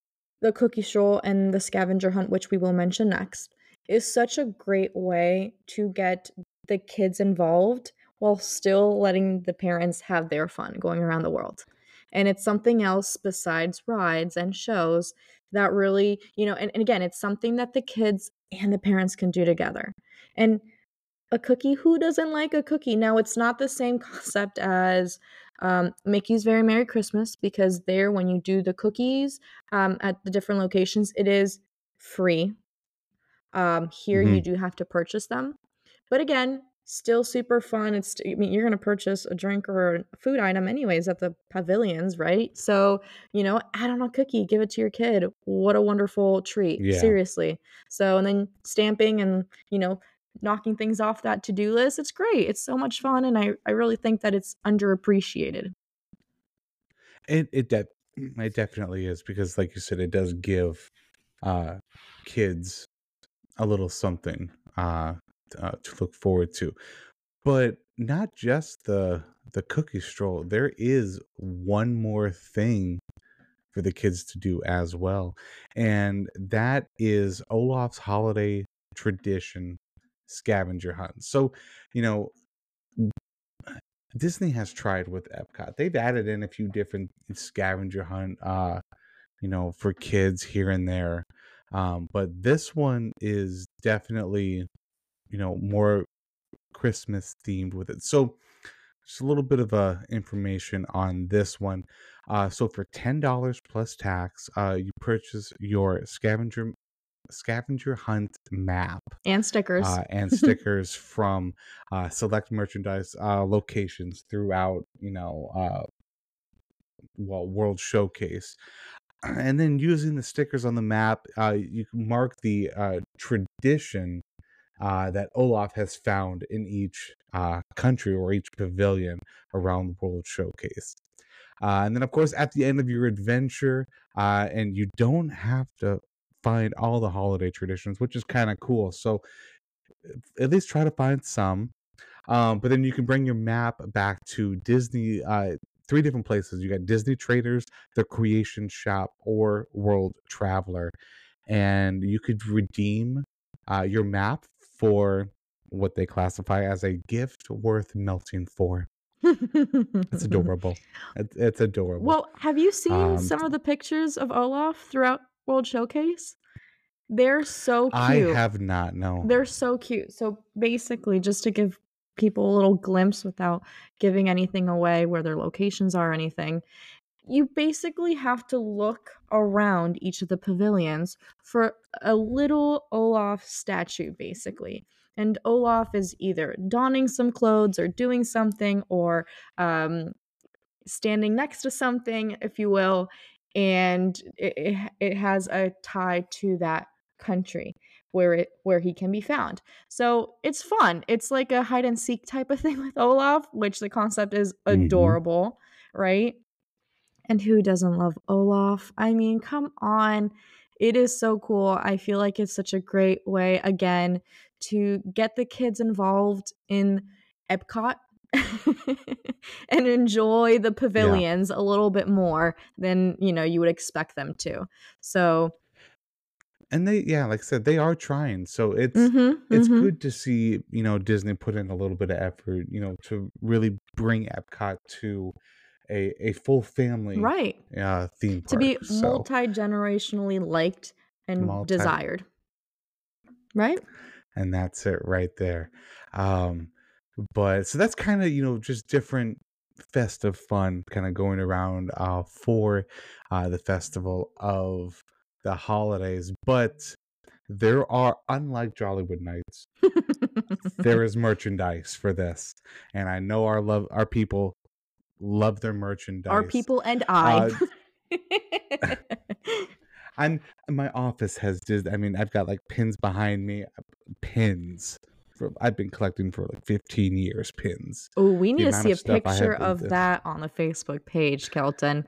the cookie stroll and the scavenger hunt, which we will mention next, is such a great way to get the kids involved while still letting the parents have their fun going around the world. And it's something else besides rides and shows that really, you know, and, and again, it's something that the kids and the parents can do together. And a cookie, who doesn't like a cookie? Now, it's not the same concept as um, Mickey's Very Merry Christmas, because there, when you do the cookies um, at the different locations, it is free. Um, here, hmm you do have to purchase them. But again, still super fun. It's, I mean, you're going to purchase a drink or a food item anyways at the pavilions, right? So, you know, add on a cookie, give it to your kid. What a wonderful treat. Yeah. Seriously. So, and then stamping and, you know, knocking things off that to-do list. It's great. It's so much fun. And I, I really think that it's underappreciated. It it de- it definitely is, because, like you said, it does give uh, kids a little something uh, uh, to look forward to. But not just the the cookie stroll. There is one more thing for the kids to do as well, and that is Olaf's holiday tradition scavenger hunt. So, you know, Disney has tried with Epcot. They've added in a few different scavenger hunt, uh, you know, for kids here and there. Um, but this one is definitely, you know, more Christmas themed with it. So just a little bit of uh, information on this one. Uh, so for ten dollars plus tax, uh, you purchase your scavenger scavenger hunt map And stickers. uh, and stickers from uh, select merchandise uh, locations throughout, you know, uh, well, World Showcase. And then using the stickers on the map, uh, you can mark the uh, tradition uh, that Olaf has found in each uh, country or each pavilion around the World Showcase. Uh, and then, of course, at the end of your adventure, uh, and you don't have to find all the holiday traditions, which is kind of cool. So at least try to find some. Um, but then you can bring your map back to Disney, uh, three different places. You got Disney Traders, the Creation Shop, or World Traveler. And you could redeem uh, your map for what they classify as a gift worth melting for. It's adorable. It's, it's adorable. Well, have you seen Um, some of the pictures of Olaf throughout World Showcase? They're so I cute. have not, no. They're so cute. So basically, just to give people a little glimpse without giving anything away where their locations are or anything, you basically have to look around each of the pavilions for a little Olaf statue, basically. And Olaf is either donning some clothes or doing something, or um, standing next to something, if you will, and it, it, it has a tie to that country where it where he can be found. So it's fun. It's like a hide and seek type of thing with Olaf, which the concept is Mhm. adorable, right? And who doesn't love Olaf? I mean, come on. It is so cool. I feel like it's such a great way, again, to get the kids involved in Epcot and enjoy the Yeah. pavilions a little bit more than, you know, you would expect them to. So, And they, yeah, like I said, they are trying. So it's mhm, it's mhm. good to see, you know, Disney put in a little bit of effort, you know, to really bring Epcot to a a full family Right. uh theme To be park. So multi-generationally liked and multi desired, right? and that's it right there. Um but so that's kind of, you know, just different festive fun kind of going around uh for uh the festival of the holidays. But there are, unlike Jollywood Nights, there is merchandise for this, and I know our love our people love their Our merchandise. people and I. Uh, I'm my office has just, I mean, I've got like pins behind me, pins. For, I've been collecting for like fifteen years, pins. Oh, we The need to amount see of a stuff I picture have been. of To, that on the Facebook page, Kelton.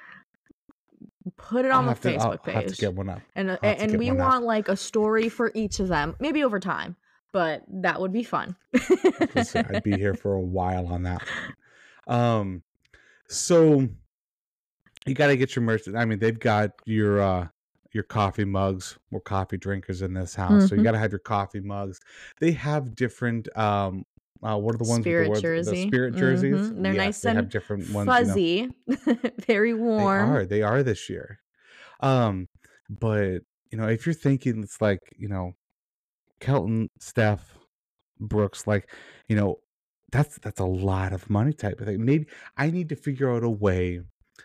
Put it I'll on the have to. I'll Facebook have to page. get one up. And uh, I'll have to and get we one up. want like a story for each of them, maybe over time, but that would be fun. Listen, I'd be here for a while on that one. Um, so you got to get your merch. I mean, they've got your uh your coffee mugs. We're coffee drinkers in this house, so you hmm got to have your coffee mugs. They have different. Um, uh, what are the ones with the Spirit words? The jersey. spirit jerseys. hmm They're Yes, nice they have and different ones. You know, fuzzy, very they warm. are. They are this year. Um, but you know, if you're thinking it's like you know, Kelton, Steph, Brooks, like you know, that's that's a lot of money type of thing. Maybe I need to figure out a way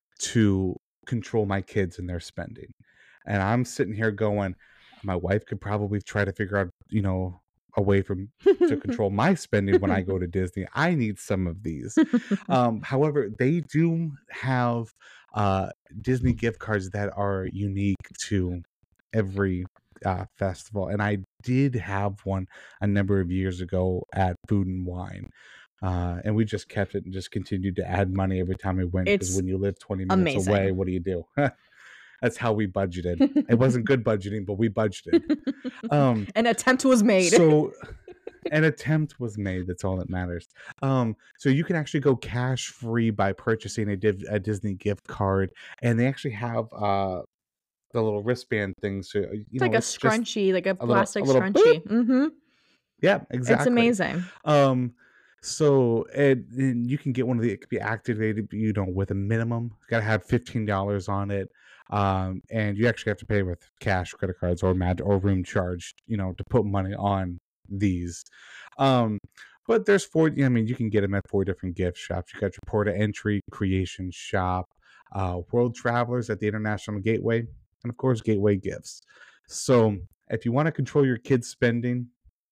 to control my kids and their spending. And I'm sitting here going, my wife could probably try to figure out, you know, a way from to control my spending when I go to Disney. I need some of these. Um, however, they do have uh, Disney gift cards that are unique to every uh, festival, and I did have one a number of years ago at Food and Wine. Uh, and we just kept it and just continued to add money every time we went because It's when you live twenty minutes away, amazing. what do you do? That's how we budgeted. It wasn't good budgeting, but we budgeted. Um, An attempt was made. so an attempt was made. That's all that matters. Um, so you can actually go cash free by purchasing a, Div- a Disney gift card, and they actually have uh the little wristband things. So you It's know, like a it's just scrunchie, like a a little plastic a little boop. scrunchie. hmm Yeah, It's exactly. amazing. Um, so and, and you can get one of the it could be activated, you know, with a minimum. Got to have fifteen dollars on it. Um, and you actually have to pay with cash, credit cards, or mad or room charge, you know, to put money on these. Um, but there's four. I mean, you can get them at four different gift shops. You got your Port of Entry, Creation Shop, uh, World Travelers at the International Gateway, and of course Gateway Gifts. So if you want to control your kids' spending,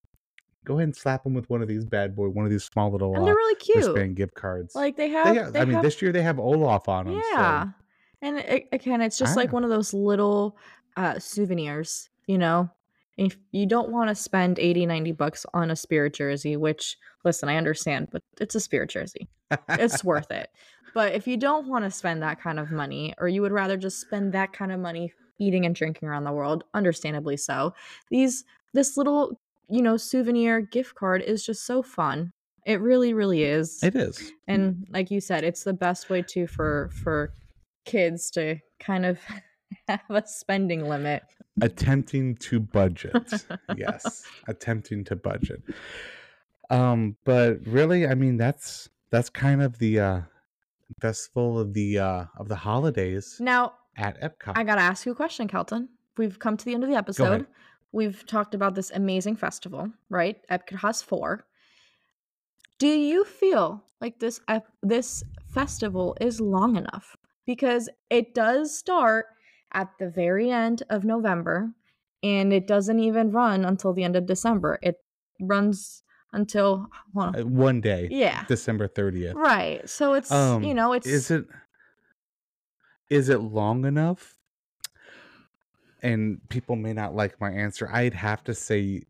go ahead and slap them with one of these bad boy, one of these small little And uh, they're really cute. wristband gift cards. Like they They, have, have, they I mean, have, this year they have Olaf on them. So yeah. And it, again, it's just like ah, one of those little uh, souvenirs, you know? If you don't want to spend eighty, ninety bucks on a Spirit jersey, which, listen, I understand, but it's a Spirit jersey. It's worth it. But if you don't want to spend that kind of money, or you would rather just spend that kind of money eating and drinking around the world, understandably so, these this little, you know, souvenir gift card is just so fun. It really, really is. it is. And like you said, it's the best way to for for kids to kind of have a spending limit. Attempting to budget. Yes, attempting to budget. Um, but really, I mean, that's that's kind of the uh, festival of the uh, of the holidays Now, at Epcot. I gotta ask you a question, Kelton. We've come to the end of the Go episode. ahead. We've talked about this amazing festival, right? Epcot has four. Do you feel like this ep- this festival is long enough? Because it does start at the very end of November, and it doesn't even run until the end of December. It runs until hold on. Uh, One day, Yeah. December thirtieth. Right. So it's, you Um, know, is it's it is it long enough? And people may not like my answer. I'd have to say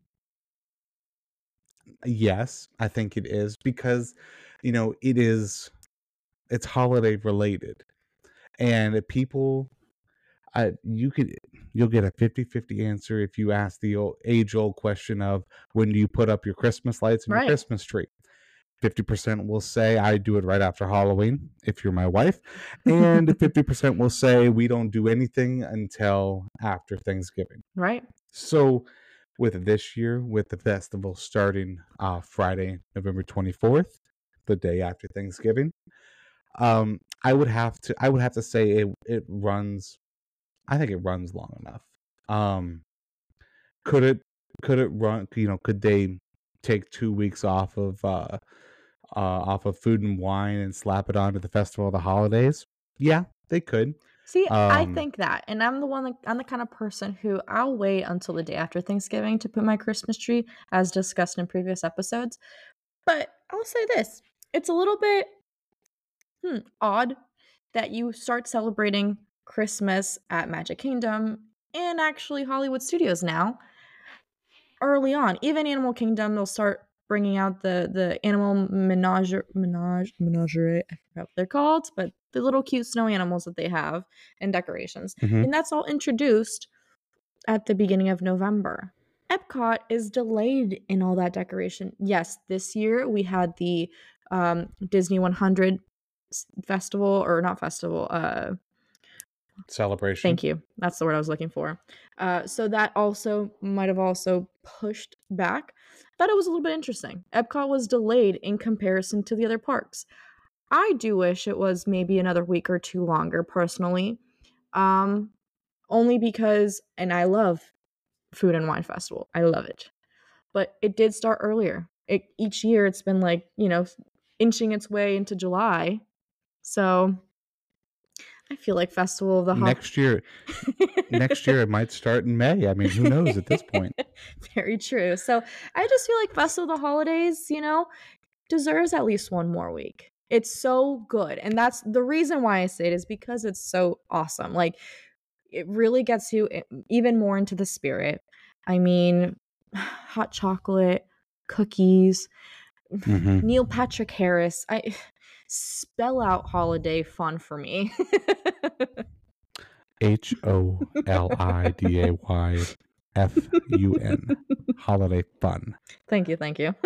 yes, I think it is because, you know, it is it's holiday related. And if people I you could you'll get a fifty-fifty answer if you ask the old, age-old question of when do you put up your Christmas lights and your right. Christmas tree? fifty percent will say I do it right after Halloween if you're my wife, and fifty percent will say we don't do anything until after Thanksgiving. Right. So with this year, with the festival starting uh, Friday, November twenty-fourth, the day after Thanksgiving, um, I would have to I would have to say it it runs. I think it runs long enough. Um, could it could it run? You know, could they take two weeks off of uh, uh, off of Food and Wine and slap it onto the Festival of the Holidays? Yeah, they could. See, I Um, think that, and I'm the one that I'm the kind of person who I'll wait until the day after Thanksgiving to put my Christmas tree, as discussed in previous episodes. But I'll say this: it's a little bit hmm, odd that you start celebrating Christmas at Magic Kingdom and actually Hollywood Studios now early on. Even Animal Kingdom, they'll start bringing out the the animal menage menage menagerie. I forgot what they're called, but the little cute snow animals that they have and decorations, mhm. and that's all introduced at the beginning of November. Epcot is delayed in all that decoration. Yes, this year we had the um, Disney one hundred s- festival, or not festival. Uh, celebration. Thank you. That's the word I was looking for. Uh, so that also might have also pushed back. Thought it was a little bit interesting. Epcot was delayed in comparison to the other parks. I do wish it was maybe another week or two longer, personally. Um, only because, and I love Food and Wine Festival. I love it. But it did start earlier. It, each year it's been like, you know, inching its way into July. So I feel like Festival of the Hol- Next year, next year it might start in May. I mean, who knows at this point? Very true. So I just feel like Festival of the Holidays, you know, deserves at least one more week. It's so good. And that's the reason why I say it, is because it's so awesome. Like, it really gets you even more into the spirit. I mean, hot chocolate, cookies, Mhm. Neil Patrick Harris. I spell out holiday fun for me. H O L I D A Y F U N. Holiday fun. Thank you, thank you.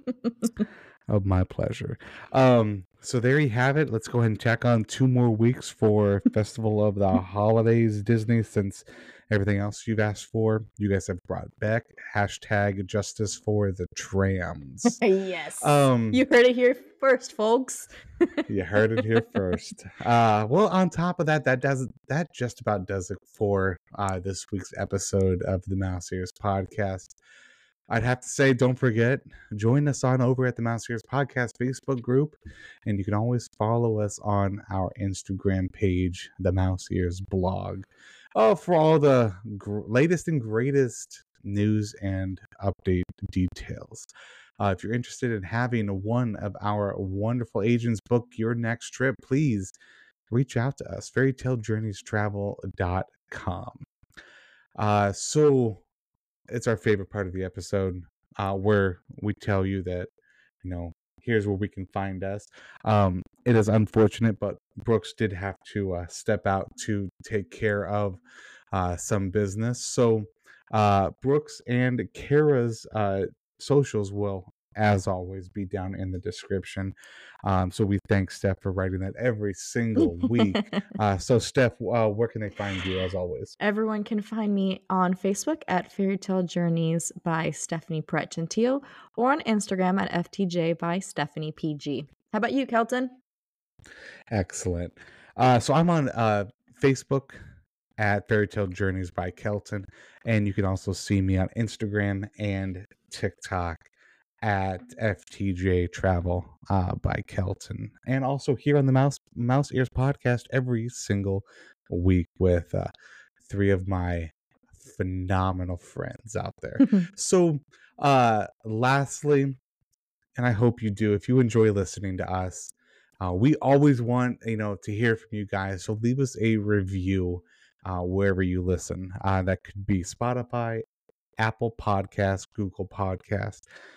Oh, my pleasure. Um, so there you have it. Let's go ahead and tack on two more weeks for Festival of the Holidays Disney, since everything else you've asked for, you guys have brought back. Hashtag justice for the trams. Yes. Um, You heard it here first, folks. You heard it here first. Uh, well, on top of that, that does that just about does it for uh, this week's episode of the Mouse Ears Podcast. I'd have to say, don't forget, join us on over at the Mouse Ears Podcast Facebook group, and you can always follow us on our Instagram page, the Mouse Ears Blog, oh, for all the gr- latest and greatest news and update details. Uh, if you're interested in having one of our wonderful agents book your next trip, please reach out to us, fairy tale journeys travel dot com. Uh, so it's our favorite part of the episode, uh, where we tell you that, you know, here's where we can find us. Um, it is unfortunate, but Brooks did have to uh, step out to take care of uh, some business. So uh, Brooks and Kara's uh, socials will, as always, be down in the description. Um, so we thank Steph for writing that every single week. Uh, so Steph, uh, where can they find you as always? Everyone can find me on Facebook at Fairy Tale Journeys by Stephanie Pret Gentile, or on Instagram at F T J by Stephanie P G. How about you, Kelton? Excellent. Uh, so I'm on uh, Facebook at Fairy Tale Journeys by Kelton, and you can also see me on Instagram and TikTok at F T J Travel uh, by Kelton, and also here on the Mouse Mouse Ears Podcast every single week with uh, three of my phenomenal friends out there. So, uh, lastly, and I hope you do, if you enjoy listening to us, uh, we always want, you know, to hear from you guys. So leave us a review uh, wherever you listen. Uh, that could be Spotify, Apple Podcasts, Google Podcasts.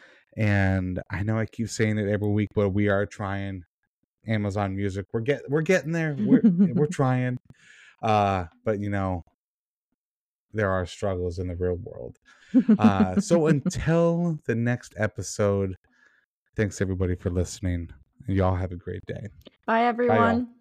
And I know I keep saying it every week, but we are trying. Amazon Music, we're get we're getting there. We're we're trying. Uh, but you know, there are struggles in the real world. Uh, so until the next episode, thanks everybody for listening. And y'all have a great day. Bye, everyone. Bye, y'all.